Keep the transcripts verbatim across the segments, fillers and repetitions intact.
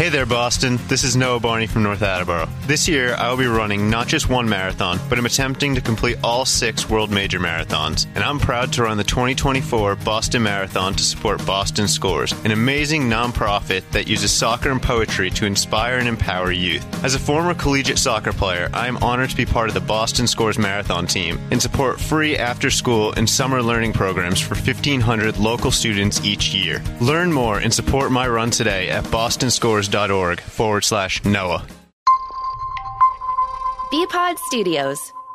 Hey there, Boston. This is Noah Barney from North Attleboro. This year, I will be running not just one marathon, but I'm attempting to complete all six World Major Marathons. And I'm proud to run the twenty twenty-four Boston Marathon to support Boston Scores, an amazing nonprofit that uses soccer and poetry to inspire and empower youth. As a former collegiate soccer player, I am honored to be part of the Boston Scores Marathon team and support free after-school and summer learning programs for fifteen hundred local students each year. Learn more and support my run today at bostonscores.org forward slash Noah. B-Pod Studios.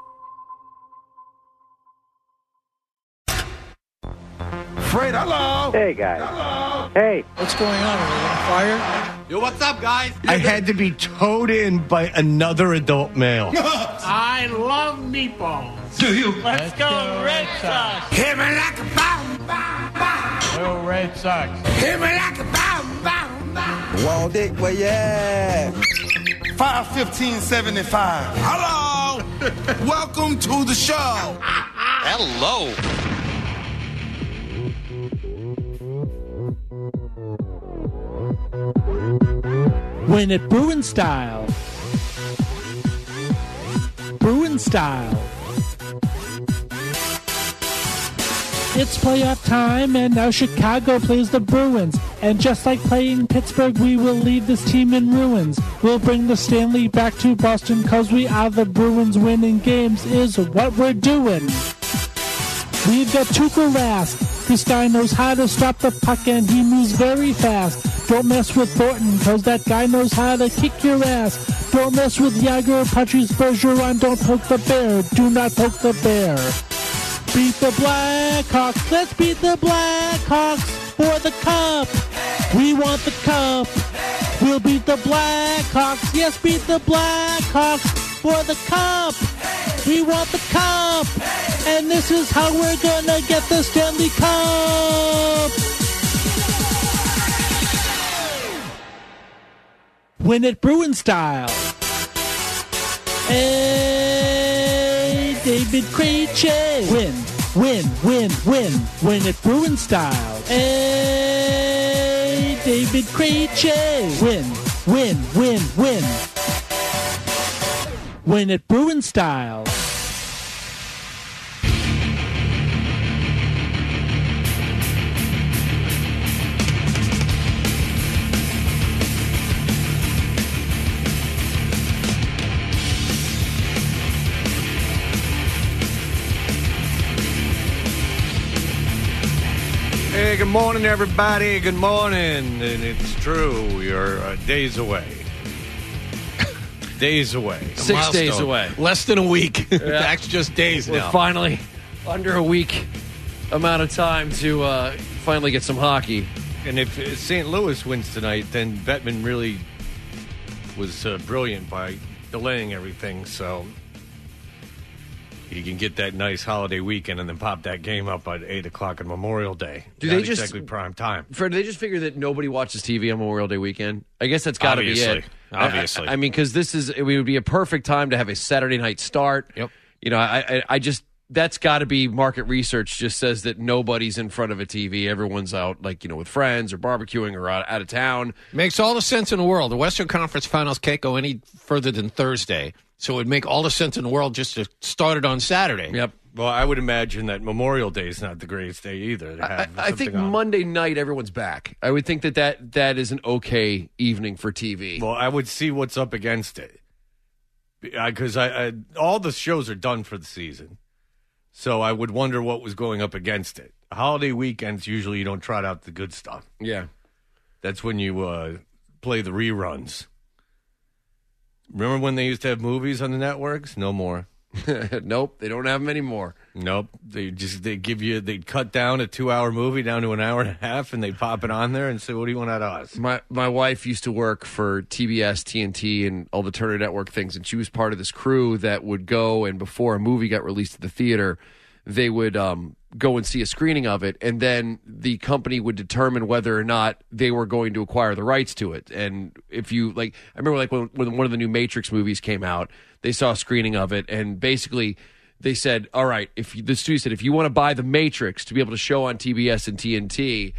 Fred, hello. Hey, guys. Hello. Hey. What's going on? Are we on fire? Yo, what's up, guys? I had to be towed in by another adult male. I love meatballs. Do you? Let's go, Red Sox. Hit me like a bomb, bomb, bomb. Go Red Sox. Hit me like a bomb, bomb, bomb. Wall Dick, where you at? five fifteen seventy-five. Hello. Welcome to the show. Hello. Win it Bruin style. Bruin style. It's playoff time, and now Chicago plays the Bruins. And just like playing Pittsburgh, we will leave this team in ruins. We'll bring the Stanley back to Boston, cause we are the Bruins. Winning games is what we're doing. We've got Tuukka Rask. This guy knows how to stop the puck, and he moves very fast. Don't mess with Thornton, cause that guy knows how to kick your ass. Don't mess with Yager, Patrice Bergeron. Don't poke the bear. Do not poke the bear. Beat the Blackhawks. Let's beat the Blackhawks for the cup. We want the cup. We'll beat the Blackhawks. Yes, beat the Blackhawks for the cup. We want the cup. And this is how we're gonna get the Stanley Cup. Win it Bruin style. Hey, David Krejci. Win, win, win, win. Win it Bruin style. Hey, David Krejci. Win, win, win, win. Win it Bruin style. Hey, good morning, everybody. Good morning. And it's true, we are uh, days away. days away. Six Milestone. days away. Less than a week. Yeah. That's just days We're now. finally under a week amount of time to uh, finally get some hockey. And if Saint Louis wins tonight, then Bettman really was uh, brilliant by delaying everything. So you can get that nice holiday weekend and then pop that game up at eight o'clock on Memorial Day. Do Not they just exactly prime time? Fred, do they just figure that nobody watches T V on Memorial Day weekend? I guess that's got to be Obviously. it. Obviously. I, I mean, because this is it would be a perfect time to have a Saturday night start. Yep. You know, I I, I just that's got to be market research. Just says that nobody's in front of a T V. Everyone's out, like you know, with friends or barbecuing or out, out of town. Makes all the sense in the world. The Western Conference Finals can't go any further than Thursday, so it would make all the sense in the world just to start it on Saturday. Yep. Well, I would imagine that Memorial Day is not the greatest day either. To have I, I think on. Monday night everyone's back. I would think that, that that is an okay evening for T V. Well, I would see what's up against it because I, I all the shows are done for the season, so I would wonder what was going up against it. Holiday weekends usually you don't trot out the good stuff. Yeah, that's when you uh, play the reruns. Remember when they used to have movies on the networks? No more. Nope, they don't have them anymore. Nope, they just they give you they cut down a two hour movie down to an hour and a half, and they pop it on there and say, "What do you want out of us?" My my wife used to work for T B S, T N T, and all the Turner Network things, and she was part of this crew that would go and before a movie got released at the theater, they would um, go and see a screening of it, and then the company would determine whether or not they were going to acquire the rights to it. And if you like, I remember like when, when one of the new Matrix movies came out, they saw a screening of it, and basically they said, all right, if you, the studio said, if you want to buy the Matrix to be able to show on T B S and T N T,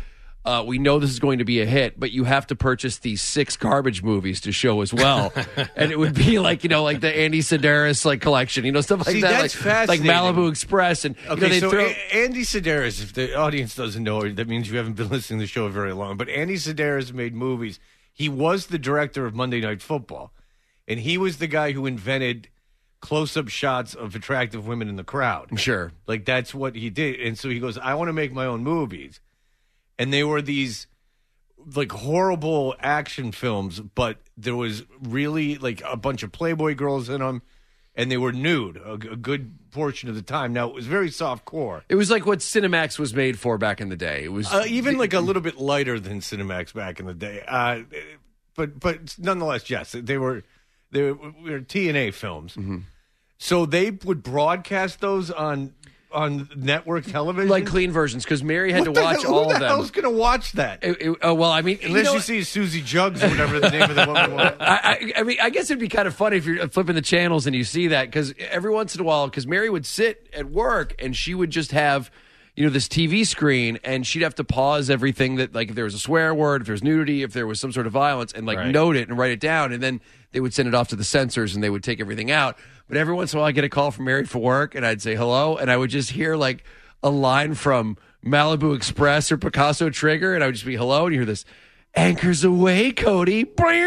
Uh, we know this is going to be a hit, but you have to purchase these six garbage movies to show as well. And it would be like, you know, like the Andy Sedaris like collection, you know, stuff like See, that. that's like, like fascinating. Malibu Express. And Okay, you know, they so throw. A- Andy Sedaris, if the audience doesn't know, that means you haven't been listening to the show very long. But Andy Sedaris made movies. He was the director of Monday Night Football, and he was the guy who invented close-up shots of attractive women in the crowd. Sure. Like, that's what he did. And so he goes, I want to make my own movies. And they were these, like, horrible action films, but there was really, like, a bunch of Playboy girls in them, and they were nude a, a good portion of the time. Now, it was very soft-core. It was like what Cinemax was made for back in the day. It was Uh, even, like, a little bit lighter than Cinemax back in the day. Uh, but but nonetheless, yes, they were, they were, were T N A films. Mm-hmm. So they would broadcast those on on network television? like clean versions, because Mary had What to the watch hell, all who the of them. hell's going to watch that? It- it- oh, well, I mean, Unless know you what? see Susie Jugs or whatever the name of the woman was. I, I, I mean, I guess it'd be kind of funny if you're flipping the channels and you see that, because every once in a while, because Mary would sit at work and she would just have, you know, this T V screen, and she'd have to pause everything that, like, if there was a swear word, if there was nudity, if there was some sort of violence, and like Right. note it and write it down, and then they would send it off to the censors and they would take everything out. But every once in a while, I get a call from Mary for work, and I'd say hello, and I would just hear like a line from Malibu Express or Picasso Trigger, and I would just be hello, and you hear this. Anchors away, Cody.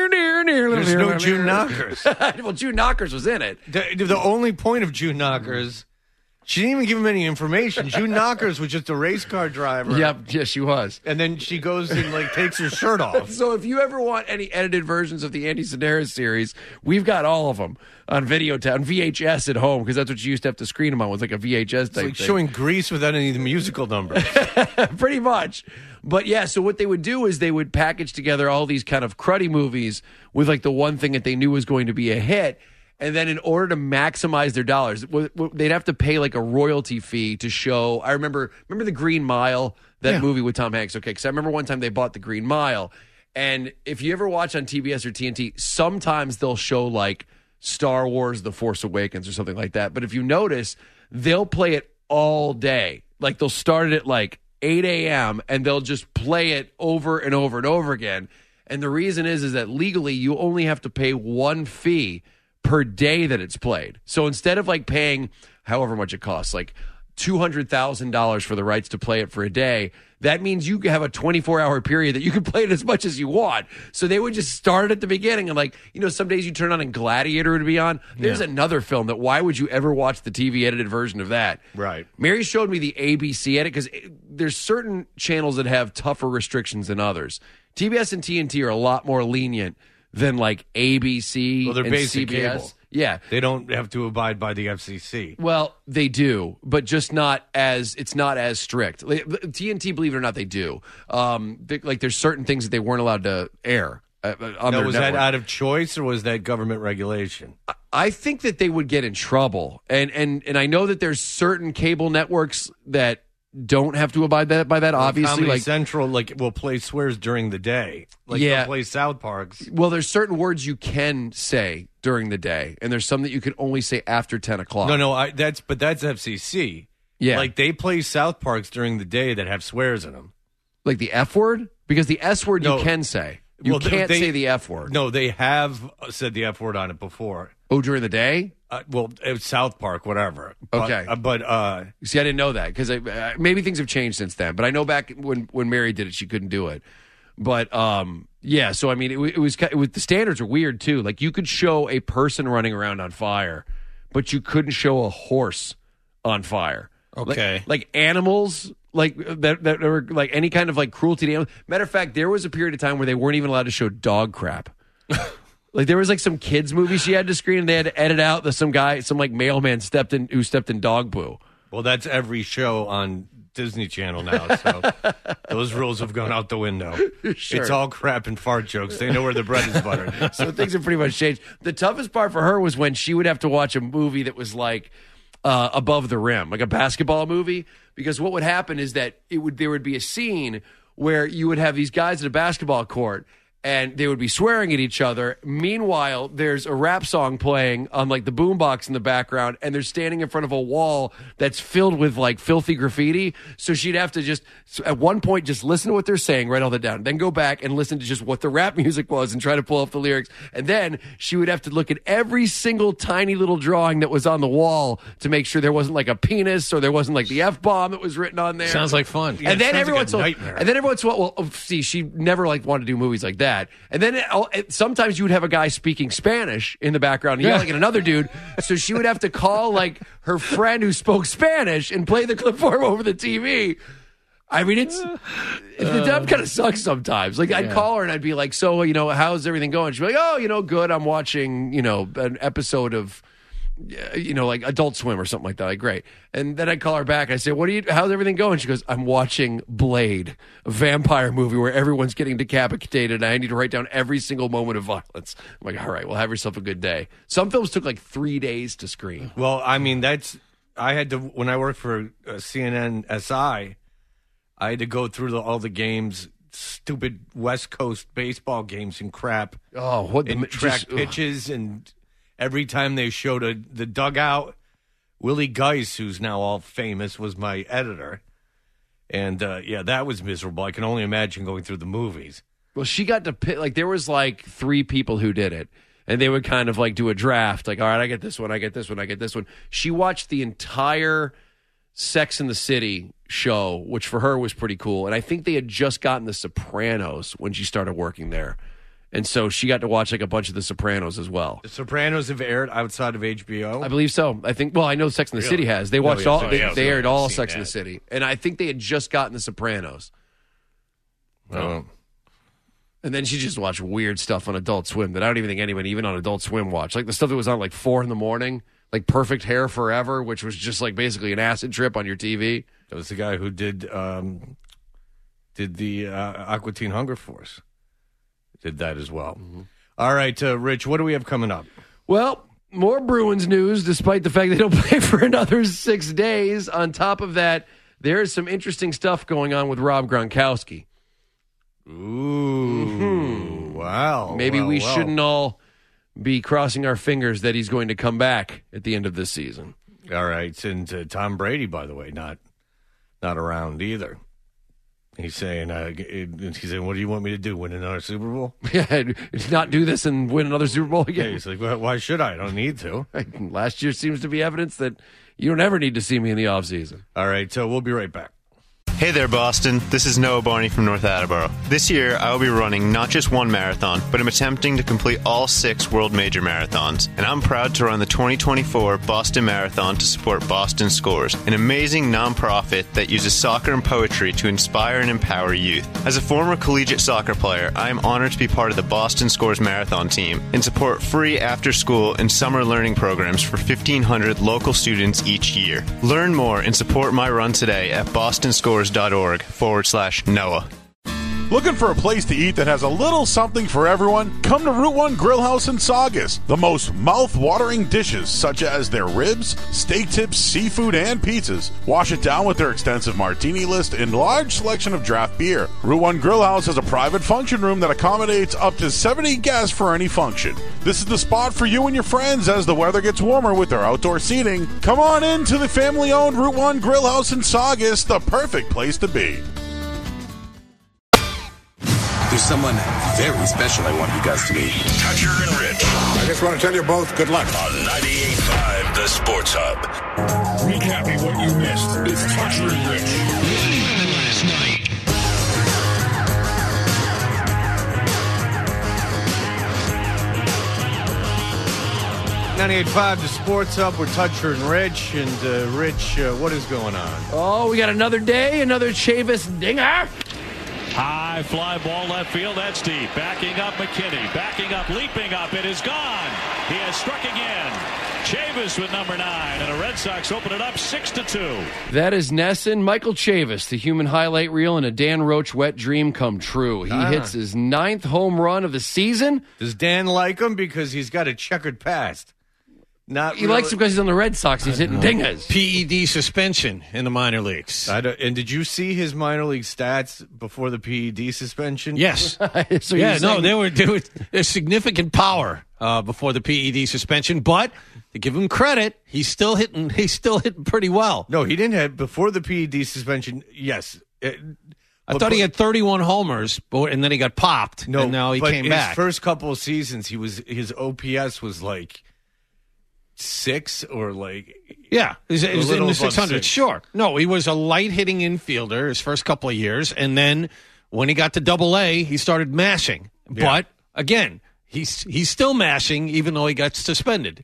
There's no June Knockers. Well, June Knockers was in it. The, the only point of June Knockers, she didn't even give him any information. June Knockers was just a race car driver. Yep, yes, she was. And then she goes and like takes her shirt off. So if you ever want any edited versions of the Andy Sedaris series, we've got all of them on video, on V H S at home, because that's what you used to have to screen them on, was like a V H S It's type like thing. showing Grease without any of the musical numbers. Pretty much. But yeah, so what they would do is they would package together all these kind of cruddy movies with like the one thing that they knew was going to be a hit. And then in order to maximize their dollars, w- w- they'd have to pay like a royalty fee to show. I remember, remember the Green Mile, that Yeah. movie with Tom Hanks. Okay, because I remember one time they bought the Green Mile. And if you ever watch on T B S or T N T, sometimes they'll show like Star Wars The Force Awakens or something like that. But if you notice, they'll play it all day. Like they'll start it at like eight a.m. and they'll just play it over and over and over again. And the reason is is that legally you only have to pay one fee per day that it's played. So instead of like paying however much it costs, like two hundred thousand dollars for the rights to play it for a day, that means you have a twenty-four hour period that you can play it as much as you want. So they would just start at the beginning and like, you know, some days you turn on and Gladiator would be on. There's Yeah. another film that why would you ever watch the T V edited version of that? Right. Mary showed me the A B C edit because there's certain channels that have tougher restrictions than others. T B S and T N T are a lot more lenient than like A B C Well, they're and basic C B S. cable. Yeah. They don't have to abide by the F C C. Well, they do, but just not as it's not as strict. Like, T N T, believe it or not, they do. Um, they, like there's certain things that they weren't allowed to air uh, on Now, their was network. that out of choice or was that government regulation? I think that they would get in trouble, and and and I know that there's certain cable networks that don't have to abide that by that. Obviously, Comedy like Central, like will play swears during the day. Like Yeah. they'll play South Parks. well, there's certain words you can say during the day, and there's some that you can only say after ten o'clock. No, no, I, that's but that's F C C. Yeah. like they play South Parks during the day that have swears in them. like the F word, because the S word No. you can say. You Well, they- can't they- say the F word. No, they have said the F word on it before. Oh, during the day. Uh, well, it's South Park, whatever. But, Okay. uh, but uh, See, I didn't know that because uh, maybe things have changed since then. But I know back when when Mary did it, she couldn't do it. But um, yeah, so I mean, it, it was it was the standards are weird too. Like you could show a person running around on fire, but you couldn't show a horse on fire. Okay. like, like animals, like that that were like any kind of like cruelty to animals. Matter of fact, there was a period of time where they weren't even allowed to show dog crap. Like there was like some kids movie she had to screen, and they had to edit out that some guy, some like mailman stepped in who stepped in dog poo. well, that's every show on Disney Channel now. So those rules have gone out the window. Sure. It's all crap and fart jokes. They know where the bread is buttered. So things have pretty much changed. The toughest part for her was when she would have to watch a movie that was like uh, above the rim, like a basketball movie, because what would happen is that it would there would be a scene where you would have these guys at a basketball court, and they would be swearing at each other. Meanwhile, there's a rap song playing on like the boombox in the background, and they're standing in front of a wall that's filled with like filthy graffiti. So she'd have to just at one point just listen to what they're saying, write all that down, then go back and listen to just what the rap music was and try to pull up the lyrics. And then she would have to look at every single tiny little drawing that was on the wall to make sure there wasn't like a penis or there wasn't like the F-bomb that was written on there. Sounds like fun. Yeah, and then sounds every like once a in a nightmare. and then every once in a while, well, see, she never like wanted to do movies like that. And then it, it, sometimes you would have a guy speaking Spanish in the background, and yelling at another dude. So she would have to call like her friend who spoke Spanish and play the clip for him over the T V. I mean, it's the dub kind of sucks sometimes. Like I'd call her and I'd be like, "So, you know, how's everything going?" She'd be like, "Oh, you know, good. I'm watching, you know, an episode of." You know, like Adult Swim or something like that. Like, great. And then I call her back. I say, "What are you? How's everything going?" She goes, "I'm watching Blade, a vampire movie where everyone's getting decapitated, and I need to write down every single moment of violence." I'm like, "All right, well, have yourself a good day." Some films took like three days to screen. Well, I mean, that's I had to when I worked for uh, C N N S I. I had to go through the, all the games, stupid West Coast baseball games and crap. Oh, what the and track just, pitches and. Every time they showed a, the dugout, Willie Geis, who's now all famous, was my editor. And, uh, yeah, that was miserable. I can only imagine going through the movies. Well, she got to pick, like, there was like three people who did it. And they would kind of like do a draft. Like, all right, I get this one, I get this one, I get this one. She watched the entire Sex and the City show, which for her was pretty cool. And I think they had just gotten The Sopranos when she started working there. And so she got to watch like a bunch of The Sopranos as well. The Sopranos have aired outside of H B O? I believe so. I think, well, I know Sex and the Really? City has. They No, watched yeah, all, so, they, yeah, they so aired I've all seen Sex that. and the City. And I think they had just gotten The Sopranos. Oh. And then she just watched weird stuff on Adult Swim that I don't even think anyone, even on Adult Swim, watched. Like the stuff that was on like four in the morning, like Perfect Hair Forever, which was just like basically an acid trip on your T V. That was the guy who did um, did the uh, Aqua Teen Hunger Force. Did that as well. Mm-hmm. All right, uh, Rich, what do we have coming up? Well, more Bruins news, despite the fact they don't play for another six days. On top of that, there is some interesting stuff going on with Rob Gronkowski. Ooh, mm-hmm. Wow. Maybe well, we well. shouldn't all be crossing our fingers that he's going to come back at the end of this season. All right, and uh, Tom Brady, by the way, not not around either. He's saying, uh, he's saying, "What do you want me to do? Win another Super Bowl? Yeah, not do this and win another Super Bowl again." Yeah, he's like, well, "Why should I? I don't need to." Last year seems to be evidence that you don't ever need to see me in the offseason. All right, so we'll be right back. Hey there, Boston. This is Noah Barney from North Attleboro. This year, I will be running not just one marathon, but I'm attempting to complete all six World Major Marathons. And I'm proud to run the twenty twenty-four Boston Marathon to support Boston Scores, an amazing nonprofit that uses soccer and poetry to inspire and empower youth. As a former collegiate soccer player, I am honored to be part of the Boston Scores Marathon team and support free after-school and summer learning programs for fifteen hundred local students each year. Learn more and support my run today at bostonscores.org forward slash Noah. Looking for a place to eat that has a little something for everyone? Come to Route one Grill House in Saugus. The most mouth-watering dishes, such as their ribs, steak tips, seafood, and pizzas. Wash it down with their extensive martini list and large selection of draft beer. Route one Grill House has a private function room that accommodates up to seventy guests for any function. This is the spot for you and your friends as the weather gets warmer with their outdoor seating. Come on in to the family-owned Route one Grill House in Saugus, the perfect place to be. There's someone very special I want you guys to meet. Toucher and Rich. I just want to tell you both good luck. On ninety-eight point five, The Sports Hub. Recapping what you missed. It's Toucher and Rich. Last night. ninety-eight point five, The Sports Hub. We're Toucher and Rich. And, uh, Rich, uh, what is going on? Oh, we got another day, another Chavis dinger. High fly ball left field. That's deep. Backing up McKinney. Backing up, leaping up. It is gone. He has struck again. Chavis with number nine. And the Red Sox open it up six to two. That is Nesson. Michael Chavis, the human highlight reel and a Dan Roach wet dream come true. He Ah. hits his ninth home run of the season. Does Dan like him because he's got a checkered past? Not He likes him because he's on the Red Sox. He's hitting dingers. P E D suspension in the minor leagues. I don't, and did you see his minor league stats before the P E D suspension? Yes. So yeah, you're no, saying- there were there was there's significant power uh, before the P E D suspension, but to give him credit, he's still hitting. He's still hitting pretty well. No, he didn't have before the P E D suspension. Yes, it, I thought he had thirty-one homers, but and then he got popped. no. and now he but came his back. first couple of seasons, he was his O P S was like six or like Yeah, he's, a he's in little the above six hundred. six. Sure. No, he was a light hitting infielder his first couple of years, and then when he got to Double A, he started mashing. Yeah. But again, he's he's still mashing, even though he got suspended.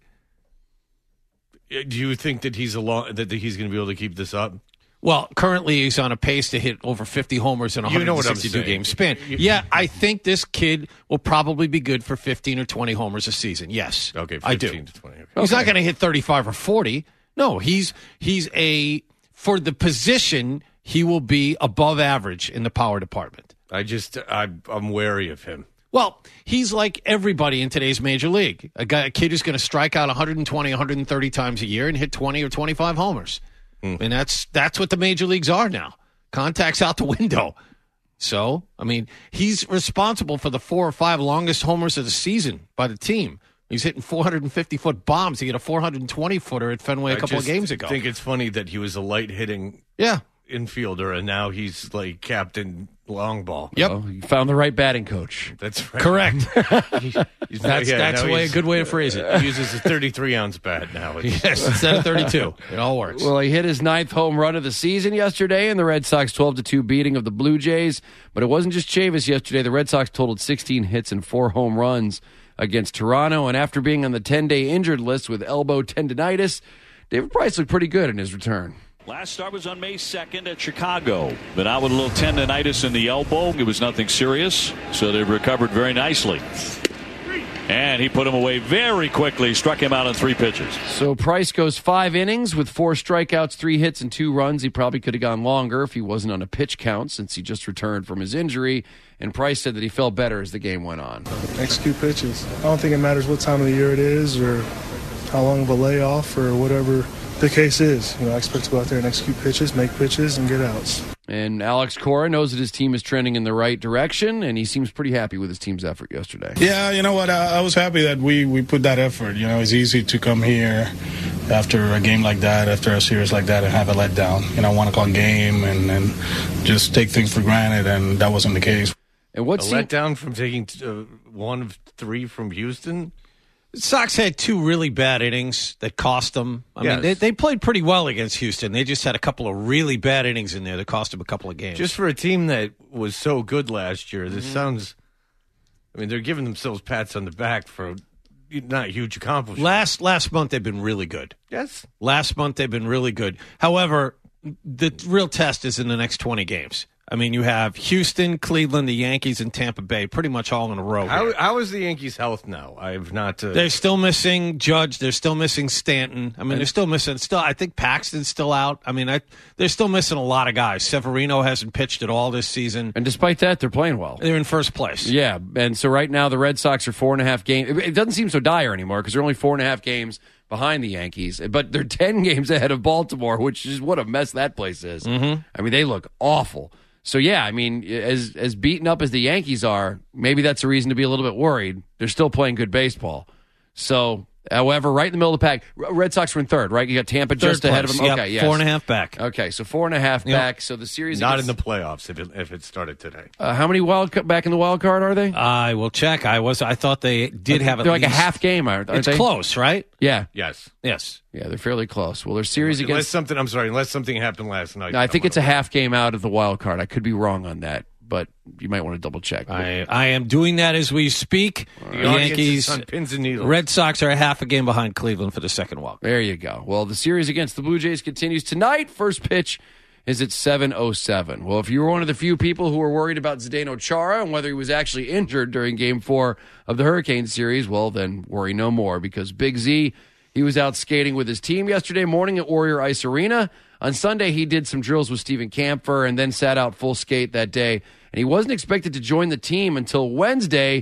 Do you think that he's a long, that he's going to be able to keep this up? Well, currently he's on a pace to hit over fifty homers in a You know what I'm one hundred sixty-two saying. game span. Yeah, I think this kid will probably be good for fifteen or twenty homers a season. Yes, Okay, I do. fifteen to twenty. Okay. He's not going to hit thirty-five or forty. No, he's he's a for the position he will be above average in the power department. I just I, I'm wary of him. Well, he's like everybody in today's major league. A guy, a kid who's going to strike out one hundred twenty, one hundred thirty times a year and hit twenty or twenty-five homers. Mm. And that's that's what the major leagues are now. Contact's out the window. So, I mean, he's responsible for the four or five longest homers of the season by the team. He's hitting four hundred fifty foot bombs. He hit a four hundred twenty footer at Fenway a I couple of just games ago. I think it's funny that he was a light hitting Yeah. infielder and now he's like captain long ball. Yep. Oh, you found the right batting coach. That's right. Correct. He- he's That's yeah, that's now a way, a he's- good way to phrase it. He uses a thirty-three ounce bat now. It's- Yes, instead of thirty-two. It all works. Well, he hit his ninth home run of the season yesterday in the Red Sox twelve to two beating of the Blue Jays. But it wasn't just Chavis yesterday. The Red Sox totaled sixteen hits and four home runs against Toronto. And after being on the ten-day injured list with elbow tendonitis, David Price looked pretty good in his return. Last start was on May second at Chicago. But out with a little tendonitis in the elbow. It was nothing serious, so they recovered very nicely. And he put him away very quickly, struck him out on three pitches. So Price goes five innings with four strikeouts, three hits, and two runs. He probably could have gone longer if he wasn't on a pitch count since he just returned from his injury. And Price said that he felt better as the game went on. Execute pitches. I don't think it matters what time of the year it is or how long of a layoff or whatever the case is. You know, I expect to go out there and execute pitches, make pitches, and get outs. And Alex Cora knows that his team is trending in the right direction, and he seems pretty happy with his team's effort yesterday. Yeah, you know what? I, I was happy that we, we put that effort. You know, it's easy to come here after a game like that, after a series like that, and have a letdown. You know, one o'clock game and, and just take things for granted, and that wasn't the case. And what's a letdown from taking uh, one of three from Houston? The Sox had two really bad innings that cost them. I Yes. mean, they, they played pretty well against Houston. They just had a couple of really bad innings in there that cost them a couple of games. Just for a team that was so good last year, this Mhm. sounds. I mean, they're giving themselves pats on the back for not huge accomplishments. last last month they've been really good. Yes. Last month they've been really good. However, the real test is in the next twenty games. I mean, you have Houston, Cleveland, the Yankees, and Tampa Bay pretty much all in a row. How, here. how is the Yankees' health now? I've not. Uh, They're still missing Judge. They're still missing Stanton. I mean, they're still missing. Still, I think Paxton's still out. I mean, I, they're still missing a lot of guys. Severino hasn't pitched at all this season. And despite that, they're playing well. They're in first place. Yeah, and so right now the Red Sox are four and a half games. It doesn't seem so dire anymore because they're only four and a half games behind the Yankees, but they're ten games ahead of Baltimore, which is what a mess that place is. Mm-hmm. I mean, they look awful. So yeah, I mean, as as beaten up as the Yankees are, maybe that's a reason to be a little bit worried. They're still playing good baseball. So, however, right in the middle of the pack, Red Sox were in third, right? You got Tampa Third just ahead of place. them. Yep, Okay, yes. four and a half back. Okay, so four and a half Yep. back. So the series not against, in the playoffs if it, if it started today. uh, how many wild ca- back in the wild card are they? I will check. I was. I thought they did have. At They're like least, a half game, aren't It's they? close, right? Yeah, Yes. Yes. yeah, they're fairly close. Well, their series Unless against. something. I'm sorry. Unless something happened last night. No, I think it's a half game out of the wild card. I could be wrong on that, but you might want to double check. I I am doing that as we speak. The The audience Yankees, is on pins and needles. Red Sox are a half a game behind Cleveland for the second walk. There you go. Well, the series against the Blue Jays continues tonight. First pitch is at seven oh seven. Well, if you were one of the few people who were worried about Zdeno Chara and whether he was actually injured during game four of the Hurricane series, well, then worry no more because Big Z, he was out skating with his team yesterday morning at Warrior Ice Arena. On Sunday, he did some drills with Steven Kampfer and then sat out full skate that day. And he wasn't expected to join the team until Wednesday,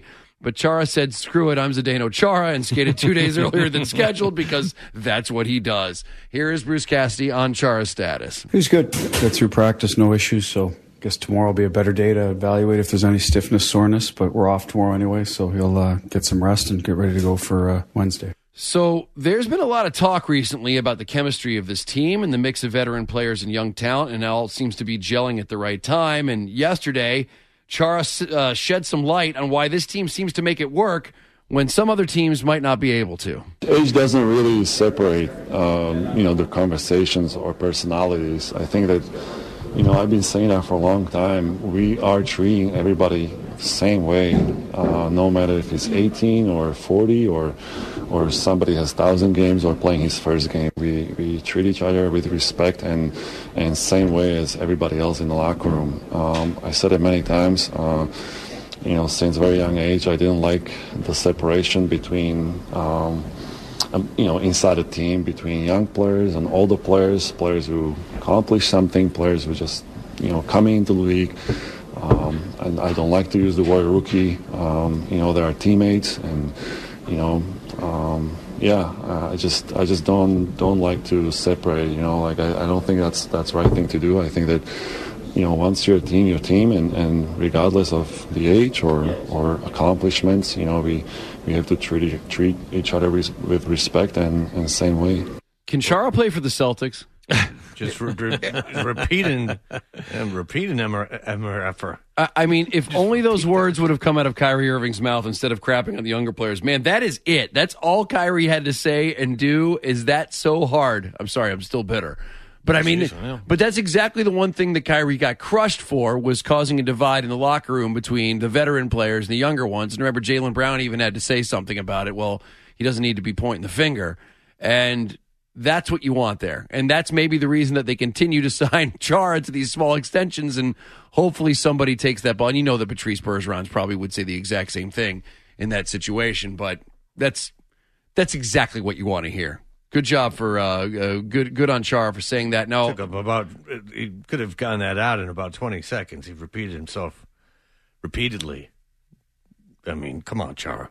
But Chara said, screw it, I'm Zdeno Chara, and skated two days earlier than scheduled because that's what he does. Here is Bruce Cassidy on Chara's status. He's good. Got through practice, no issues, so I guess tomorrow will be a better day to evaluate if there's any stiffness, soreness, but we're off tomorrow anyway, so he'll uh, get some rest and get ready to go for uh, Wednesday. So there's been a lot of talk recently about the chemistry of this team and the mix of veteran players and young talent, and it all seems to be gelling at the right time. And yesterday, Chara uh, shed some light on why this team seems to make it work when some other teams might not be able to. Age doesn't really separate, um, you know, the conversations or personalities. I think that, you know, I've been saying that for a long time. We are treating everybody the same way, uh, no matter if it's eighteen or forty or or somebody has one thousand games or playing his first game. We we treat each other with respect and and same way as everybody else in the locker room. Um, I said it many times. Uh, you know, since a very young age, I didn't like the separation between, um, um, you know, inside a team between young players and older players, players who accomplish something, players who just, you know, coming into the league. Um, and I don't like to use the word rookie. Um, you know, they are teammates, and you know, um, yeah, uh, I just I just don't don't like to separate. You know, like I, I don't think that's that's the right thing to do. I think that, you know, once you're a team, you're a team, and, and regardless of the age or, or accomplishments, you know, we, we have to treat treat each other with, with respect and, and same way. Can Chara play for the Celtics? Just re- re- repeating and repeating M R F. I, I mean, if Just only those words that. would have come out of Kyrie Irving's mouth instead of crapping on the younger players. Man, that is it. That's all Kyrie had to say and do. Is that so hard? I'm sorry, I'm still bitter. But I mean, Jeez, yeah. but that's exactly the one thing that Kyrie got crushed for, was causing a divide in the locker room between the veteran players and the younger ones. And remember, Jaylen Brown even had to say something about it. Well, he doesn't need to be pointing the finger. And that's what you want there. And that's maybe the reason that they continue to sign Chara to these small extensions, and hopefully somebody takes that ball. And you know that Patrice Bergerons probably would say the exact same thing in that situation. But that's that's exactly what you want to hear. Good job for uh, uh, good good on Chara for saying that. No, took up about he could have gotten that out in about twenty seconds. He repeated himself repeatedly. I mean, come on, Chara.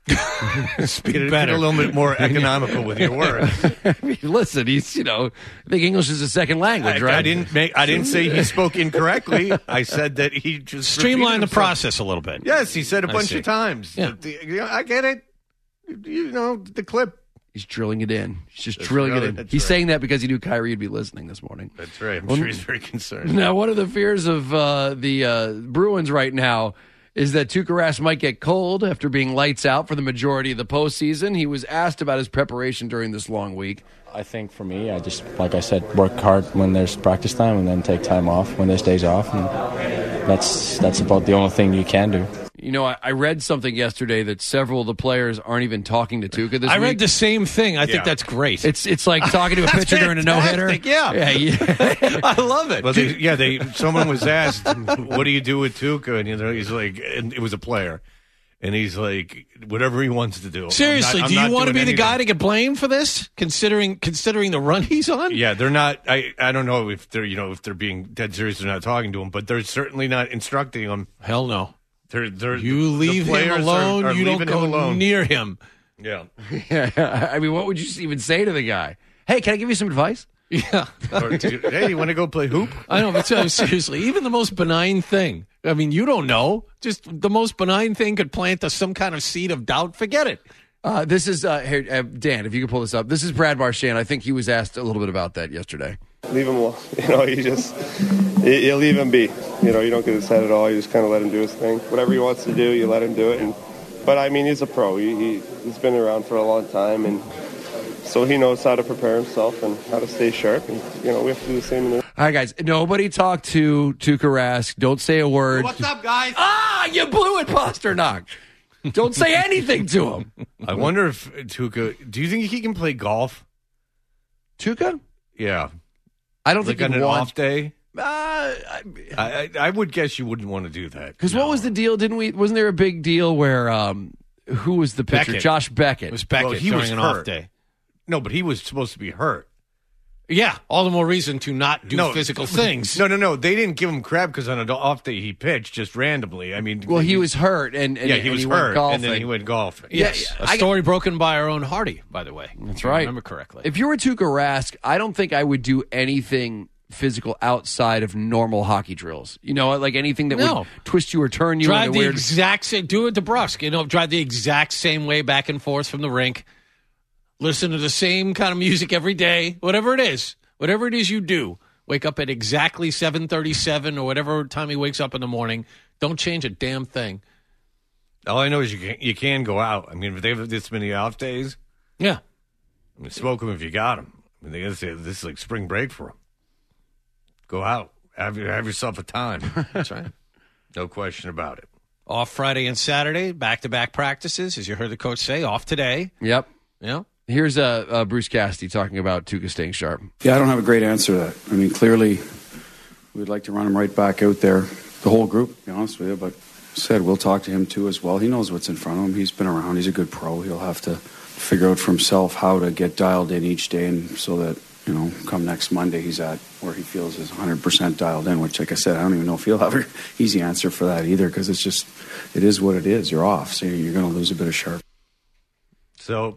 Speak better. Get a little bit more economical with your words. I mean, listen, he's you know, I think English is a second language, I, right? I didn't make. I didn't say he spoke incorrectly. I said that he just streamlined the process a little bit. Yes, he said a I bunch see. of times. Yeah. The, you know, I get it. You know, the clip. He's drilling it in. He's just that's drilling really, it in. right. He's saying that because he knew Kyrie would be listening this morning. That's right. I'm well, sure he's very concerned. Now, one of the fears of uh, the uh, Bruins right now is that Tuukka Rask might get cold after being lights out for the majority of the postseason. He was asked about his preparation during this long week. I think for me, I just, like I said, work hard when there's practice time and then take time off when there's days off. And that's that's about the only thing you can do. You know, I, I read something yesterday that several of the players aren't even talking to Tuukka this I week. I read the same thing. I yeah. think that's great. It's it's like talking to a pitcher during a no-hitter. Yeah. yeah, yeah. I love it. Well, they, yeah, they. Someone was asked, what do you do with Tuukka? And you know, he's like, and it was a player. And he's like, whatever he wants to do. Seriously, not, do you want to be anything. the guy to get blamed for this, considering considering the run he's on? Yeah, they're not. I, I don't know if they're you know if they're being dead serious. They're not talking to him, but they're certainly not instructing him. Hell no. They're, they're, you leave him alone. Are, are you don't go alone. near him. Yeah. yeah. I mean, what would you even say to the guy? Hey, can I give you some advice? Yeah. Or, hey, you want to go play hoop? I know, but seriously, even the most benign thing. I mean, you don't know. Just the most benign thing could plant a, some kind of seed of doubt. Forget it. Uh, this is, uh, here, uh, Dan, if you could pull this up. This is Brad Marchand. I think he was asked a little bit about that yesterday. Leave him alone. You know, you just, you, you leave him be. You know, you don't get his head at all. You just kind of let him do his thing. Whatever he wants to do, you let him do it. And, but, I mean, he's a pro. He, he, he's been around for a long time, and so he knows how to prepare himself and how to stay sharp. And, you know, we have to do the same in the All right, guys. Nobody talk to Tuukka Rask. Don't say a word. What's up, guys? Ah, you blew it, Pasternak. Don't say anything to him. I wonder if Tuukka, do you think he can play golf? Tuukka? Yeah. I don't like think on an want... off day. Uh, I, I, I would guess you wouldn't want to do that. Because no. What was the deal? Didn't we? Wasn't there a big deal where um, who was the pitcher? Beckett. Josh Beckett. It was Beckett well, he during was an hurt. off day. No, but he was supposed to be hurt. Yeah, all the more reason to not do No, physical things. No, no, no. They didn't give him crap because on an off day he pitched just randomly. I mean, Well, he was hurt, and, and yeah, he and was he went hurt, golfing. and then he went golfing. Yes, Yeah, a I- story broken by our own Hardy, by the way. That's if I right. remember correctly. If you were Tuukka Rask, I don't think I would do anything physical outside of normal hockey drills. You know, like anything that No. would twist you or turn you drive in a the weird. exact same. Do it to Brusque. You know, drive the exact same way back and forth from the rink. Listen to the same kind of music every day. Whatever it is, whatever it is you do. Wake up at exactly seven thirty-seven or whatever time he wakes up in the morning. Don't change a damn thing. All I know is you can you can go out. I mean, if they have this many off days, Yeah. I mean, smoke them if you got them. I mean, they gotta say this is like spring break for them. Go out, have have yourself a time. That's right. No question about it. Off Friday and Saturday, back-to-back practices, as you heard the coach say. Off today. Yep. Yeah. Here's uh, uh, Bruce Cassidy talking about Tuukka staying sharp. Yeah, I don't have a great answer to that. I mean, clearly, we'd like to run him right back out there, the whole group, to be honest with you. But said we'll talk to him too as well. He knows what's in front of him. He's been around. He's a good pro. He'll have to figure out for himself how to get dialed in each day, and so that, you know, come next Monday, he's at where he feels is one hundred percent dialed in, which, like I said, I don't even know if he'll have an easy answer for that either, because it's just, it is what it is. You're off, so you're going to lose a bit of sharp. So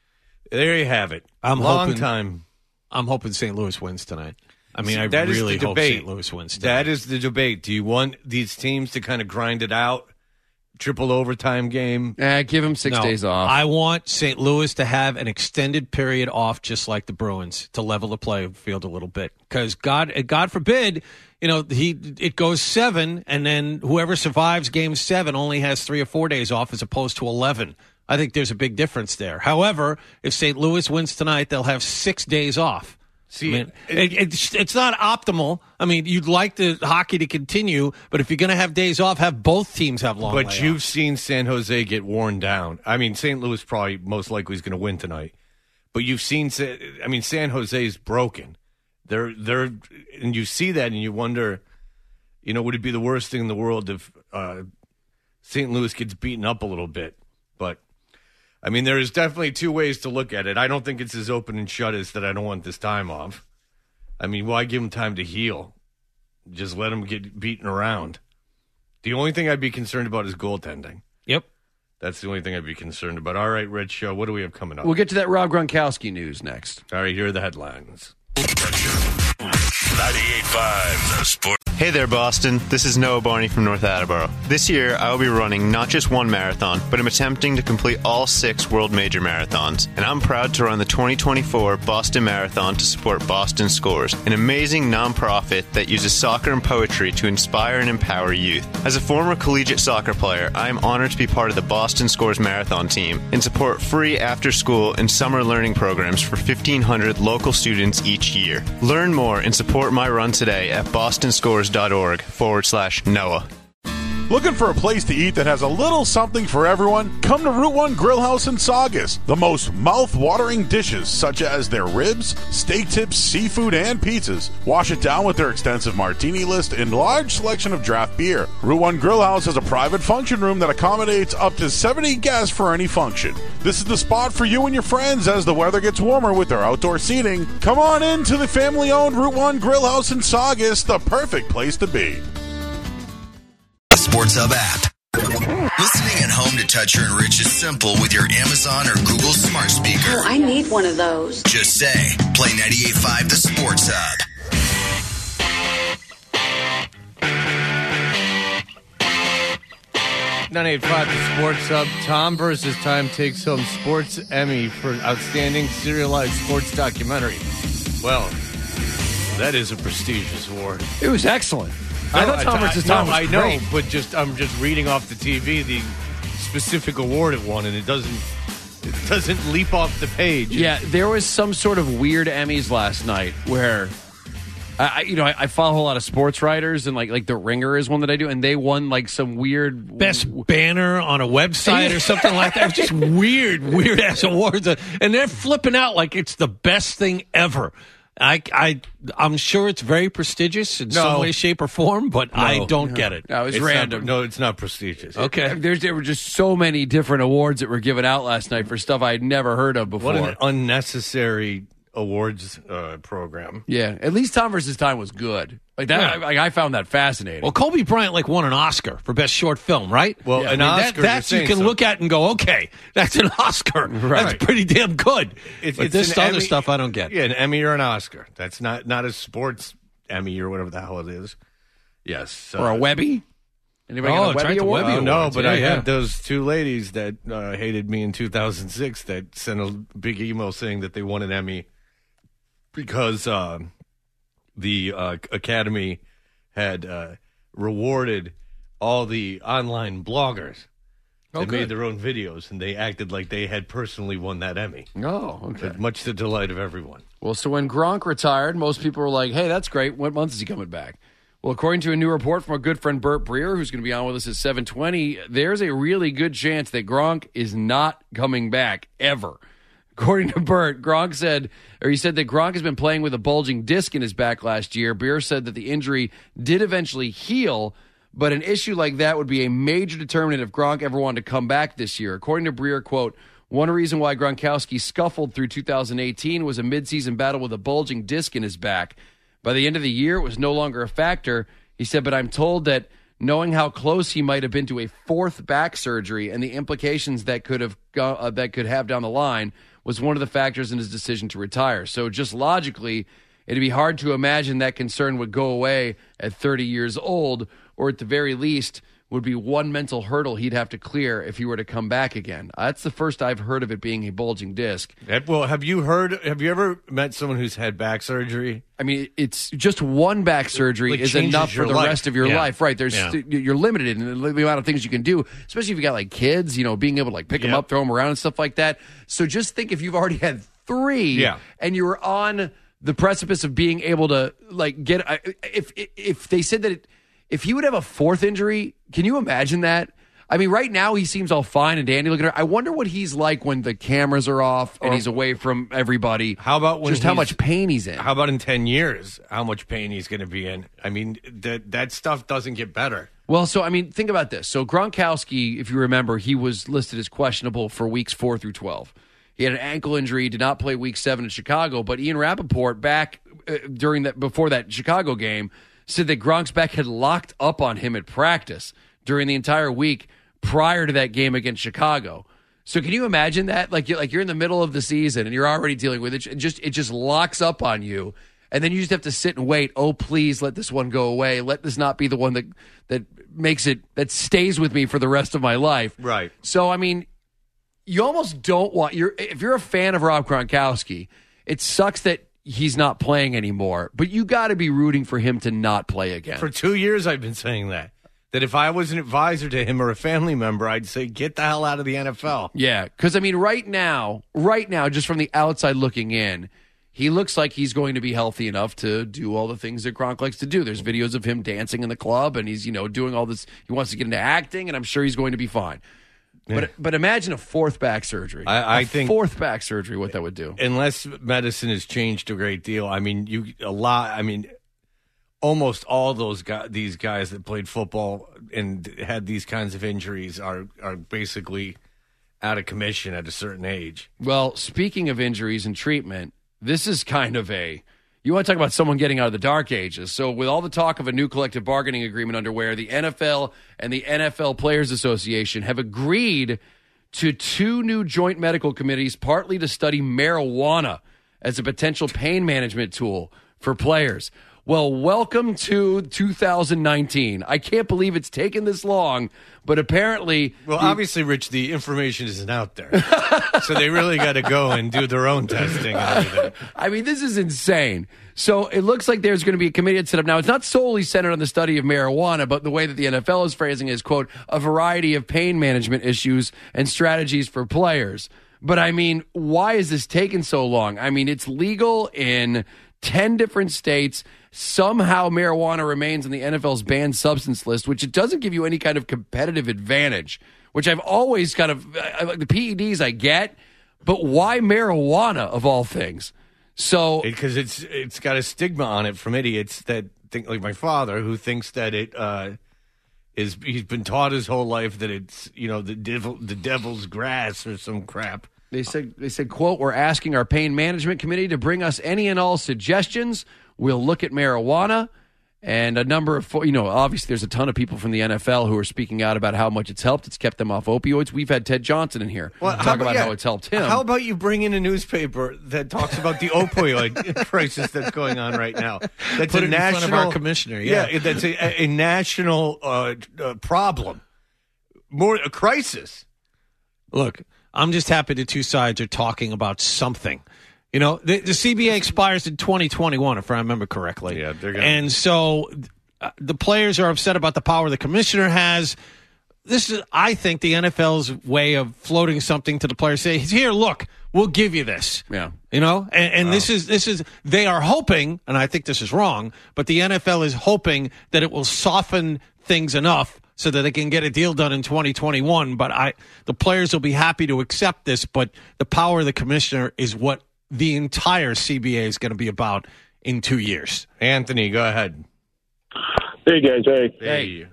there you have it. I'm Long hoping, time. I'm hoping Saint Louis wins tonight. I mean, I that is really the hope debate. Saint Louis wins tonight. That is the debate. Do you want these teams to kind of grind it out? Triple overtime game? Eh, give him six No, days off. I want Saint Louis to have an extended period off, just like the Bruins, to level the playing field a little bit. Because God, God forbid, you know, he it goes seven, and then whoever survives Game Seven only has three or four days off, as opposed to eleven. I think there's a big difference there. However, if Saint Louis wins tonight, they'll have six days off. See, I mean, it, it's, it's not optimal. I mean, you'd like the hockey to continue, but if you're going to have days off, have both teams have long But layoffs. you've seen San Jose get worn down. I mean, Saint Louis probably most likely is going to win tonight. But you've seen, Sa- I mean, San Jose is broken. They're they're, and you see that, and you wonder, you know, would it be the worst thing in the world if uh, Saint Louis gets beaten up a little bit? But I mean, there is definitely two ways to look at it. I don't think it's as open and shut as that I don't want this time off. I mean, why give him time to heal? Just let him get beaten around. The only thing I'd be concerned about is goaltending. Yep. That's the only thing I'd be concerned about. All right, Rich, uh, what do we have coming up? We'll get to that Rob Gronkowski news next. All right, here are the headlines. ninety-eight point five The Sport. Hey there, Boston. This is Noah Barney from North Attleboro. This year, I will be running not just one marathon, but I'm attempting to complete all six world major marathons. And I'm proud to run the twenty twenty-four Boston Marathon to support Boston Scores, an amazing nonprofit that uses soccer and poetry to inspire and empower youth. As a former collegiate soccer player, I am honored to be part of the Boston Scores Marathon team and support free after-school and summer learning programs for fifteen hundred local students each year. Learn more and support my run today at bostonscores.org forward slash Noah. Looking for a place to eat that has a little something for everyone? Come to Route one Grill House in Saugus. The most mouth-watering dishes, such as their ribs, steak tips, seafood, and pizzas. Wash it down with their extensive martini list and large selection of draft beer. Route one Grill House has a private function room that accommodates up to seventy guests for any function. This is the spot for you and your friends as the weather gets warmer with their outdoor seating. Come on in to the family-owned Route one Grill House in Saugus, the perfect place to be. Sports Hub app. Listening at home to Toucher and Rich is simple with your Amazon or Google smart speaker. Oh, I need one of those. Just say, play ninety-eight point five The Sports Hub. ninety-eight point five The Sports Hub. Tom versus Time takes home Sports Emmy for Outstanding Serialized Sports Documentary. Well, that is a prestigious award. It was excellent. I thought Tom versus Tom was I know, great. but just I'm just reading off the T V the specific award it won, and it doesn't it doesn't leap off the page. Yeah, there was some sort of weird Emmys last night where, I, I- you know, I, I follow a whole lot of sports writers, and like like The Ringer is one that I do, and they won like some weird Best banner on a website or something like that. It's just weird, weird ass awards, and they're flipping out like it's the best thing ever. I, I, I'm sure it's very prestigious in No. some way, shape, or form, but I No. don't get it. No, it was It's random. Not, no, it's not prestigious. Okay. There's, there were just so many different awards that were given out last night for stuff I had never heard of before. What an unnecessary awards uh, program. Yeah, at least Time versus Time was good. Like that, Yeah. I, I found that fascinating. Well, Kobe Bryant like won an Oscar for best short film, right? Well, Yeah. an I mean, Oscar, that, that's you're you saying can so. look at and go, okay, that's an Oscar. Right. That's pretty damn good. It's, but it's this an other Emmy- stuff I don't get. Yeah, an Emmy or an Oscar. That's not not a sports Emmy or whatever the hell it is. Yes, or a Webby. Anybody Oh, got a it's Webby right, the award? Webby Oh, no, Awards. but Yeah, I yeah. had those two ladies that uh, hated me in two thousand six that sent a big email saying that they won an Emmy because uh, the uh, Academy had uh, rewarded all the online bloggers that Oh, made good. their own videos, and they acted like they had personally won that Emmy. Oh, okay. But much to the delight of everyone. Well, so when Gronk retired, most people were like, hey, that's great. What month is he coming back? Well, according to a new report from our good friend Bert Breer, who's going to be on with us at seven twenty, there's a really good chance that Gronk is not coming back ever. According to Bert, Gronk said, or he said that Gronk has been playing with a bulging disc in his back last year. Breer said that the injury did eventually heal, but an issue like that would be a major determinant if Gronk ever wanted to come back this year. According to Breer, quote, one reason why Gronkowski scuffled through two thousand eighteen was a midseason battle with a bulging disc in his back. By the end of the year, it was no longer a factor. He said, but I'm told that knowing how close he might have been to a fourth back surgery and the implications that could have go, uh, that could have down the line was one of the factors in his decision to retire. So just logically, it'd be hard to imagine that concern would go away at thirty years old, or at the very least would be one mental hurdle he'd have to clear if he were to come back again. Uh, that's the first I've heard of it being a bulging disc. That- Well, have you heard? Have you ever met someone who's had back surgery? I mean, it's just one back surgery Like, is changes enough for your the life. rest of your Yeah. life, right? There's Yeah. you're limited in the amount of things you can do, especially if you got like kids. You know, being able to like pick them Yep. up, throw them around, and stuff like that. So just think if you've already had three, Yeah. and you were on the precipice of being able to like get. I- If if they said that it, if he would have a fourth injury, can you imagine that? I mean, right now he seems all fine and dandy looking. I wonder what he's like when the cameras are off and Or- he's away from everybody. How about when just how he's- much pain he's in? How about in ten years? How much pain he's going to be in? I mean, that that stuff doesn't get better. Well, so I mean, think about this. So Gronkowski, if you remember, he was listed as questionable for weeks four through twelve. He had an ankle injury, did not play week seven in Chicago. But Ian Rappaport, back uh, during that before that Chicago game, said that Gronk's back had locked up on him at practice during the entire week prior to that game against Chicago. So can you imagine that? Like you're like you're in the middle of the season and you're already dealing with it. It just it just locks up on you. And then you just have to sit and wait. Oh, please let this one go away. Let this not be the one that that makes it that stays with me for the rest of my life. Right. So I mean, you almost don't want you're if you're a fan of Rob Gronkowski, it sucks that he's not playing anymore. But you got to be rooting for him to not play again. For two years, I've been saying that. That if I was an advisor to him or a family member, I'd say, get the hell out of the N F L. Yeah, because I mean, right now, right now, just from the outside looking in, he looks like he's going to be healthy enough to do all the things that Gronk likes to do. There's videos of him dancing in the club, and he's you know doing all this. He wants to get into acting, and I'm sure he's going to be fine. Yeah. But but imagine a fourth back surgery. I- I A think- fourth back surgery, what that would do. Unless medicine has changed a great deal. I mean, you a lot. I mean, almost all those guys, these guys that played football and had these kinds of injuries are are basically out of commission at a certain age. Well, speaking of injuries and treatment, this is kind of a. You want to talk about someone getting out of the dark ages. So with all the talk of a new collective bargaining agreement underway, the N F L and the N F L Players Association have agreed to two new joint medical committees, partly to study marijuana as a potential pain management tool for players. Well, welcome to two thousand nineteen. I can't believe it's taken this long, but apparently... Well, the- obviously, Rich, the information isn't out there. So they really got to go and do their own testing and everything. I mean, this is insane. So it looks like there's going to be a committee set up. Now, it's not solely centered on the study of marijuana, but the way that the N F L is phrasing it is, quote, a variety of pain management issues and strategies for players. But I mean, why is this taking so long? I mean, it's legal in ten different states. Somehow marijuana remains on the N F L's banned substance list, which it doesn't give you any kind of competitive advantage, which I've always kind of, I, I, the P E Ds I get, but why marijuana of all things? So Because it's it's got a stigma on it from idiots that think, like my father, who thinks that it uh, is. He's been taught his whole life that it's you know the devil, the devil's grass or some crap. They said, they said, quote, we're asking our pain management committee to bring us any and all suggestions. We'll look at marijuana. And a number of, you know, obviously there's a ton of people from the N F L who are speaking out about how much it's helped. It's kept them off opioids. We've had Ted Johnson in here Well, talk how about yeah, how it's helped him. How about you bring in a newspaper that talks about the opioid crisis that's going on right now? That's Put a it national, in front of our commissioner. Yeah, Yeah, that's a, a national uh, uh, problem, more a crisis. Look, I'm just happy the two sides are talking about something. You know, the, the C B A expires in twenty twenty-one, if I remember correctly. Yeah, they're gonna... And so uh, the players are upset about the power the commissioner has. This is, I think, the N F L's way of floating something to the players. Say, here, look, we'll give you this. Yeah. You know, and, and Wow. this is this is they are hoping, and I think this is wrong, but the N F L is hoping that it will soften things enough so that they can get a deal done in twenty twenty-one. But I, the players will be happy to accept this. But the power of the commissioner is what the entire C B A is going to be about in two years. Anthony, go ahead. Hey, guys. Hey. Hey.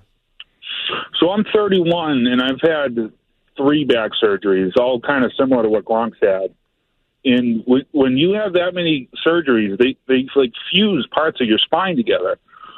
So I'm thirty-one, and I've had three back surgeries, all kind of similar to what Gronk's had. And w- when you have that many surgeries, they, they like fuse parts of your spine together.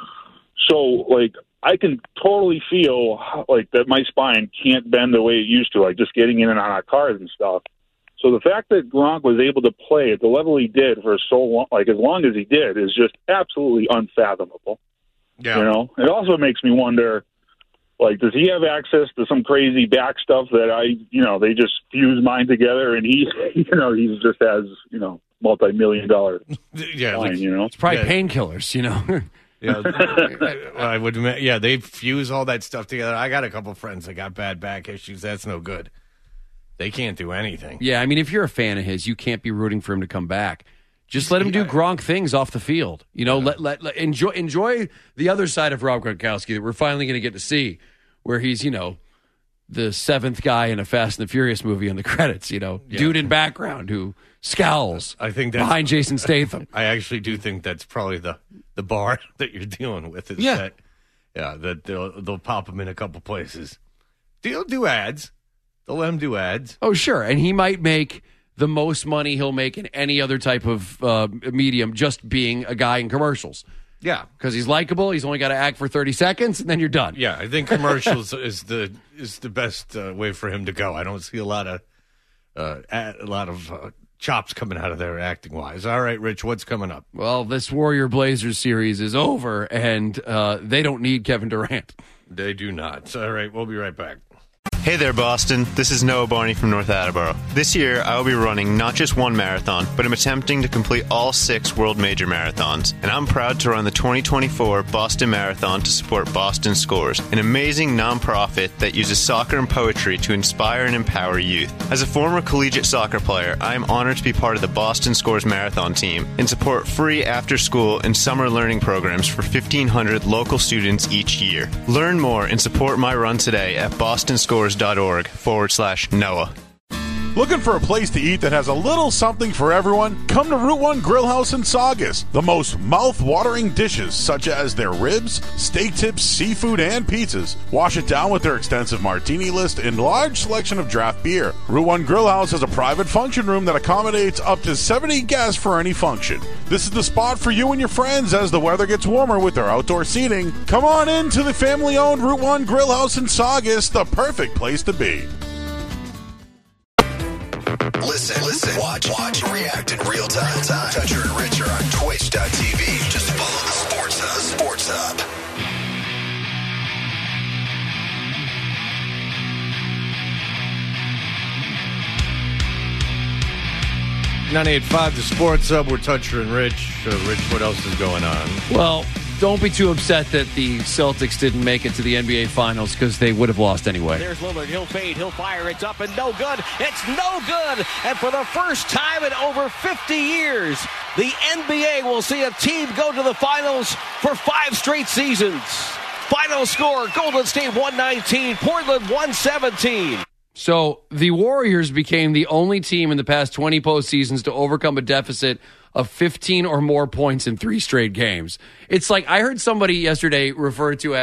So, like, I can totally feel like that my spine can't bend the way it used to, like just getting in and out of cars and stuff. So the fact that Gronk was able to play at the level he did for so long, like as long as he did, is just absolutely unfathomable. Yeah. You know, it also makes me wonder, like, does he have access to some crazy back stuff that I, you know, they just fuse mine together and he, you know, he just has, you know, multi-million dollar Yeah, spine, like, you know? It's probably Yeah. painkillers, you know. Yeah, I, I would. admit- Yeah, they fuse all that stuff together. I got a couple friends that got bad back issues. That's no good. They can't do anything. Yeah, I mean, if you're a fan of his, you can't be rooting for him to come back. Just let him do Gronk things off the field. You know, let, let let enjoy enjoy the other side of Rob Gronkowski that we're finally going to get to see, where he's, you know, the seventh guy in a Fast and the Furious movie in the credits. You know, Yeah. dude in background who scowls. I think that's, behind Jason Statham. I actually do think that's probably the, the bar that you're dealing with. Is Yeah. that, yeah, that they'll they'll pop him in a couple places. They'll do ads. They'll let him do ads. Oh, sure, and he might make the most money he'll make in any other type of uh, medium just being a guy in commercials. Yeah, because he's likable. He's only got to act for thirty seconds, and then you're done. Yeah, I think commercials is the is the best uh, way for him to go. I don't see a lot of uh, a, a lot of uh, chops coming out of there acting wise. All right, Rich, what's coming up? Well, this Warrior Blazers series is over, and uh, they don't need Kevin Durant. They do not. All right, we'll be right back. Hey there, Boston. This is Noah Barney from North Attleboro. This year, I will be running not just one marathon, but I'm attempting to complete all six World Major Marathons. And I'm proud to run the twenty twenty-four Boston Marathon to support Boston Scores, an amazing nonprofit that uses soccer and poetry to inspire and empower youth. As a former collegiate soccer player, I am honored to be part of the Boston Scores Marathon team and support free after-school and summer learning programs for fifteen hundred local students each year. Learn more and support my run today at bostonscores.org forward slash Noah. Looking for a place to eat that has a little something for everyone? Come to Route one Grill House in Saugus. The most mouth-watering dishes, such as their ribs, steak tips, seafood, and pizzas. Wash it down with their extensive martini list and large selection of draft beer. Route one Grill House has a private function room that accommodates up to seventy guests for any function. This is the spot for you and your friends as the weather gets warmer with their outdoor seating. Come on in to the family-owned Route one Grill House in Saugus, the perfect place to be. Listen, listen, watch, watch, react in real time. Toucher and Rich are on twitch dot t v. Just follow the Sports Hub. Sports Hub. ninety-eight point five, the Sports Hub. We're Toucher and Rich. Uh, Rich, what else is going on? Well, don't be too upset that the Celtics didn't make it to the N B A Finals because they would have lost anyway. There's Lillard. He'll fade. He'll fire. It's up and no good. It's no good. And for the first time in over fifty years, the N B A will see a team go to the finals for five straight seasons. Final score, Golden State one nineteen, Portland one seventeen. So the Warriors became the only team in the past twenty postseasons to overcome a deficit of fifteen or more points in three straight games. It's like I heard somebody yesterday refer to as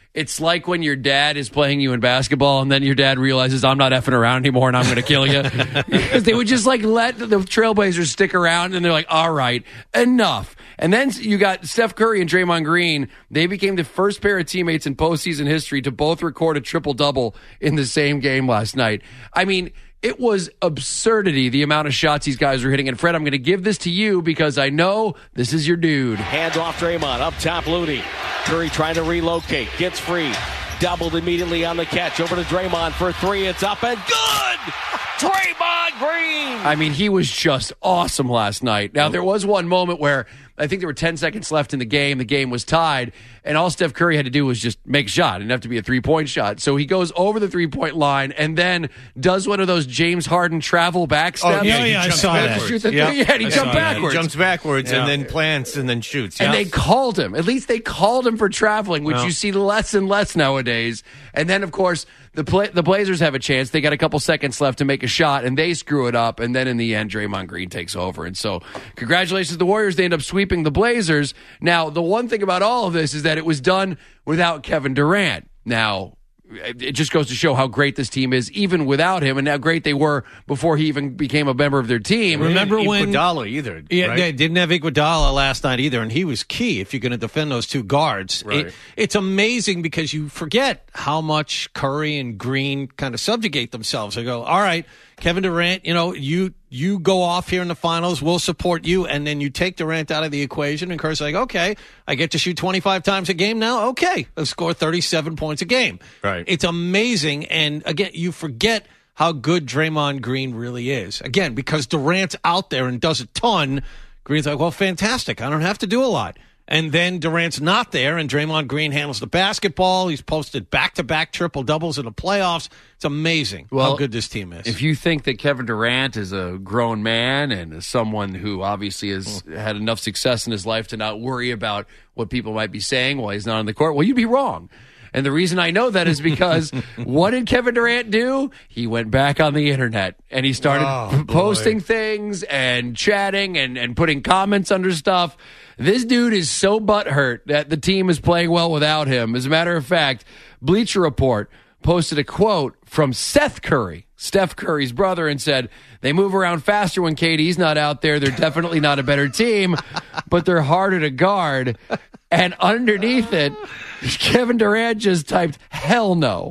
It's like when your dad is playing you in basketball and then your dad realizes I'm not effing around anymore and I'm going to kill you. Because they would just like let the Trailblazers stick around and they're like, all right, enough. And then you got Steph Curry and Draymond Green. They became the first pair of teammates in postseason history to both record a triple-double in the same game last night. I mean, it was absurdity, the amount of shots these guys were hitting. And Fred, I'm going to give this to you because I know this is your dude. Hands off Draymond. Up top, Looney. Curry trying to relocate. Gets free. Doubled immediately on the catch. Over to Draymond for three. It's up and good! Draymond Green! I mean, he was just awesome last night. Now, there was one moment where I think there were ten seconds left in the game. The game was tied, and all Steph Curry had to do was just make a shot. It didn't have to be a three-point shot. So he goes over the three-point line and then does one of those James Harden travel back steps. Oh, yeah, yeah, I saw that. Shoot the yep. three. Yeah, and he I jumped backwards. He jumps backwards yeah. and then plants and then shoots. And Yes. they called him. At least they called him for traveling, which Well. you see less and less nowadays. And then, of course, the play, the Blazers have a chance. They got a couple seconds left to make a shot, and they screw it up. And then in the end, Draymond Green takes over. And so congratulations to the Warriors. They end up sweeping the Blazers. Now, the one thing about all of this is that it was done without Kevin Durant. Now, it just goes to show how great this team is, even without him, and how great they were before he even became a member of their team. Remember when Iguodala either? Yeah, right? they didn't have Iguodala last night either, and he was key if you're going to defend those two guards. Right. It, it's amazing because you forget how much Curry and Green kind of subjugate themselves. They go, all right, Kevin Durant, you know, you you go off here in the finals, we'll support you, and then you take Durant out of the equation, and Curry's like, okay, I get to shoot twenty-five times a game now? Okay, I'll score thirty-seven points a game. Right. It's amazing, and again, you forget how good Draymond Green really is. Again, because Durant's out there and does a ton, Green's like, well, fantastic, I don't have to do a lot. And then Durant's not there, and Draymond Green handles the basketball. He's posted back-to-back triple-doubles in the playoffs. It's amazing Well, how good this team is. If you think that Kevin Durant is a grown man and is someone who obviously has had enough success in his life to not worry about what people might be saying while he's not on the court, well, you'd be wrong. And the reason I know that is because what did Kevin Durant do? He went back on the internet and he started Oh, p- posting things and chatting and, and putting comments under stuff. This dude is so butthurt that the team is playing well without him. As a matter of fact, Bleacher Report posted a quote from Seth Curry, Steph Curry's brother, and said, they move around faster when K D's not out there. They're definitely not a better team, but they're harder to guard. And underneath it, Kevin Durant just typed, hell no.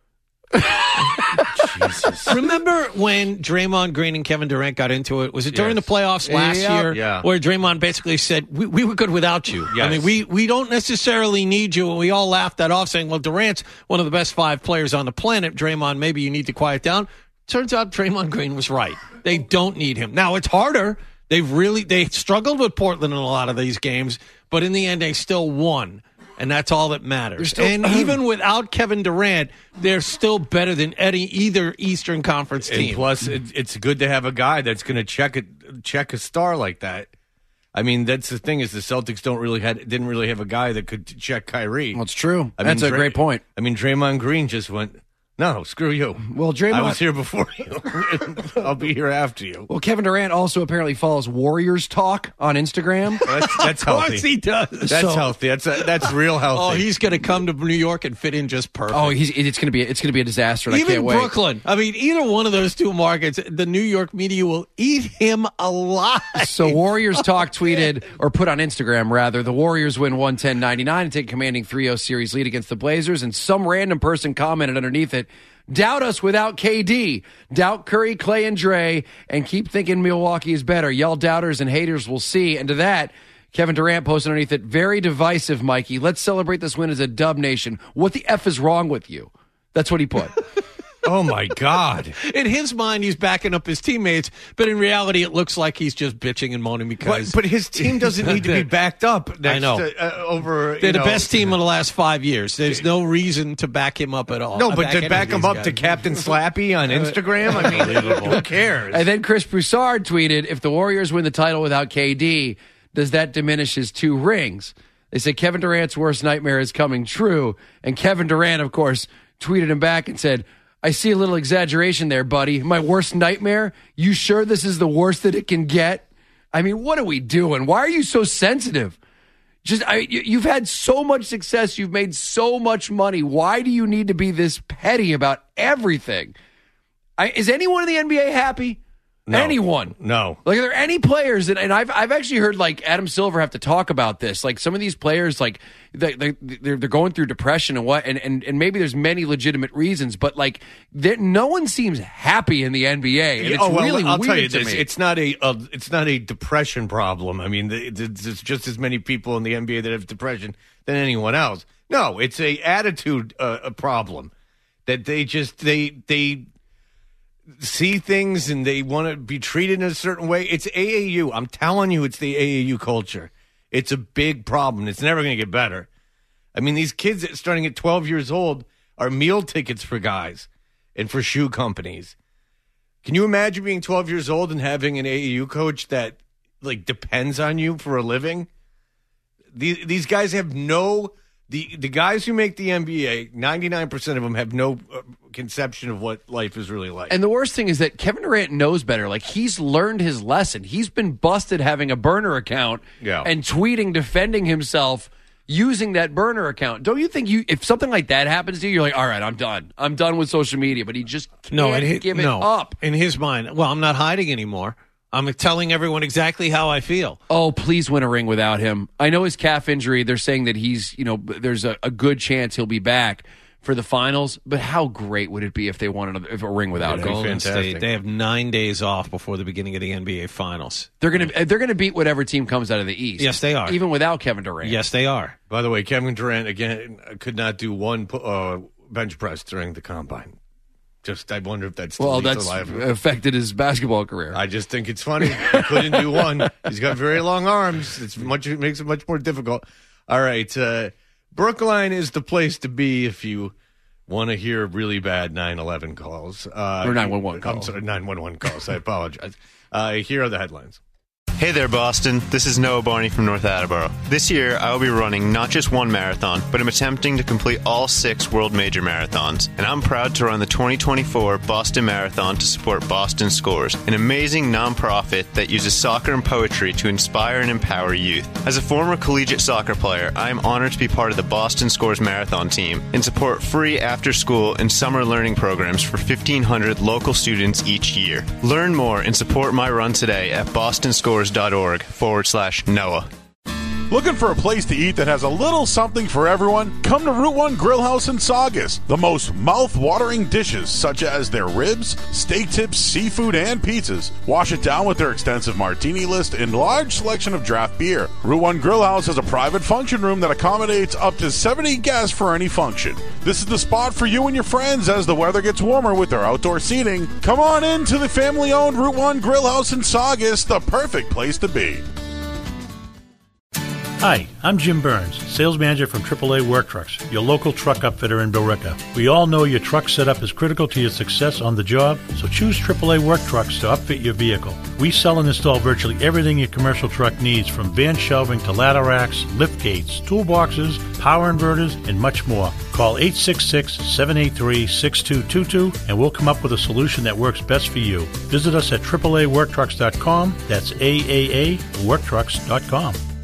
Jesus. Remember when Draymond Green and Kevin Durant got into it? Was it during Yes. the playoffs last Yeah. year? Yeah. Where Draymond basically said, we, we were good without you. Yes. I mean, we, we don't necessarily need you. And we all laughed that off, saying, well, Durant's one of the best five players on the planet. Draymond, maybe you need to quiet down. Turns out Draymond Green was right. They don't need him. Now, it's harder. They've really, they struggled with Portland in a lot of these games, but in the end, they still won. And that's all that matters. Still, and even without Kevin Durant, they're still better than any either Eastern Conference And team. plus, it, it's good to have a guy that's going to check a check a star like that. I mean, that's the thing is the Celtics don't really had didn't really have a guy that could check Kyrie. Well, it's true. I That's mean, a Dray- great point. I mean, Draymond Green just went, no, screw you. Well, Draymond, I was here before you. I'll be here after you. Well, Kevin Durant also apparently follows Warriors Talk on Instagram. That's, that's healthy. Of course he does. That's So- healthy. That's a, that's real healthy. Oh, he's going to come to New York and fit in just perfect. Oh, he's, it's going to be it's going to be a disaster. And I Even can't wait. Brooklyn. I mean, either one of those two markets, the New York media will eat him alive. So Warriors Talk tweeted, or put on Instagram rather, the Warriors win one ten ninety-nine and take a commanding three oh series lead against the Blazers, and some random person commented underneath it, doubt us without K D. Doubt Curry, Clay, and Dre, and keep thinking Milwaukee is better. Y'all doubters and haters will see. And to that, Kevin Durant posted underneath it, very divisive, Mikey. Let's celebrate this win as a dub nation. What the F is wrong with you? That's what he put. Oh, my God. In his mind, he's backing up his teammates, but in reality, it looks like he's just bitching and moaning because. But, but his team doesn't need to be backed up. Next I know. To, uh, over. They're you the know, best team in the last five years. There's no reason to back him up at all. No, I but to any back of him these up guys. to Captain Slappy on Instagram, I mean, who cares? And then Chris Broussard tweeted, if the Warriors win the title without K D, does that diminish his two rings? They said Kevin Durant's worst nightmare is coming true. And Kevin Durant, of course, tweeted him back and said, I see a little exaggeration there, buddy. My worst nightmare? You sure this is the worst that it can get? I mean, what are we doing? Why are you so sensitive? Just I, you- you've had so much success. You've made so much money. Why do you need to be this petty about everything? I, is anyone in the N B A happy? No. Anyone? No. Like, are there any players that, and I've I've actually heard like Adam Silver have to talk about this. Like some of these players, like they, they they're they're going through depression and what, and and, and maybe there's many legitimate reasons, but like there, no one seems happy in the N B A. And it's oh, well, really I'll weird tell you to this: me. it's not a, a it's not a depression problem. I mean, the- the- there's just as many people in the N B A that have depression than anyone else. No, it's a attitude uh, a problem that they just they they. see things and they want to be treated in a certain way. It's A A U. I'm telling you, it's the A A U culture. It's a big problem. It's never going to get better. I mean, these kids that starting at twelve years old are meal tickets for guys and for shoe companies. Can you imagine being twelve years old and having an A A U coach that like depends on you for a living? These these guys have no the the guys who make the N B A, ninety-nine percent of them have no uh, conception of what life is really like. And the worst thing is that Kevin Durant knows better. Like, he's learned his lesson. He's been busted having a burner account Yeah. and tweeting, defending himself using that burner account. Don't you think you, if something like that happens to you, you're like, all right, I'm done. I'm done with social media. But he just can't No, in his, give it no. up. In his mind, well, I'm not hiding anymore. I'm telling everyone exactly how I feel. Oh, please win a ring without him. I know his calf injury. They're saying that he's, you know, there's a, a good chance he'll be back for the finals. But how great would it be if they won another, if a ring without him? Golden State, they have nine days off before the beginning of the N B A Finals. They're gonna they're gonna beat whatever team comes out of the East. Yes, they are. Even without Kevin Durant. Yes, they are. By the way, Kevin Durant, again, could not do one uh, bench press during the combine. Just, I wonder if that's still Well, leads that's to life. affected his basketball career. I just think it's funny. He couldn't do one. He's got very long arms. It's much. It makes it much more difficult. All right, uh, Brookline is the place to be if you want to hear really bad nine one one calls. Uh, Or nine one one I'm calls. sorry, nine one one calls. I apologize. Uh, here are the headlines. Hey there, Boston. This is Noah Barney from North Attleboro. This year, I will be running not just one marathon, but I'm attempting to complete all six World Major Marathons. And I'm proud to run the twenty twenty-four Boston Marathon to support Boston Scores, an amazing nonprofit that uses soccer and poetry to inspire and empower youth. As a former collegiate soccer player, I am honored to be part of the Boston Scores Marathon team and support free after-school and summer learning programs for fifteen hundred local students each year. Learn more and support my run today at bostonscores.org forward slash Noah. Looking for a place to eat that has a little something for everyone? Come to Route one Grill House in Saugus. The most mouth-watering dishes, such as their ribs, steak tips, seafood, and pizzas. Wash it down with their extensive martini list and large selection of draft beer. Route one Grill House has a private function room that accommodates up to seventy guests for any function. This is the spot for you and your friends as the weather gets warmer with their outdoor seating. Come on in to the family-owned Route one Grill House in Saugus, the perfect place to be. Hi, I'm Jim Burns, sales manager from triple A Work Trucks, your local truck upfitter in Billerica. We all know your truck setup is critical to your success on the job, so choose triple A Work Trucks to upfit your vehicle. We sell and install virtually everything your commercial truck needs, from van shelving to ladder racks, lift gates, toolboxes, power inverters, and much more. Call eight six six, seven eight three, six two two two and we'll come up with a solution that works best for you. Visit us at triple A work trucks dot com. That's A A A work trucks dot com.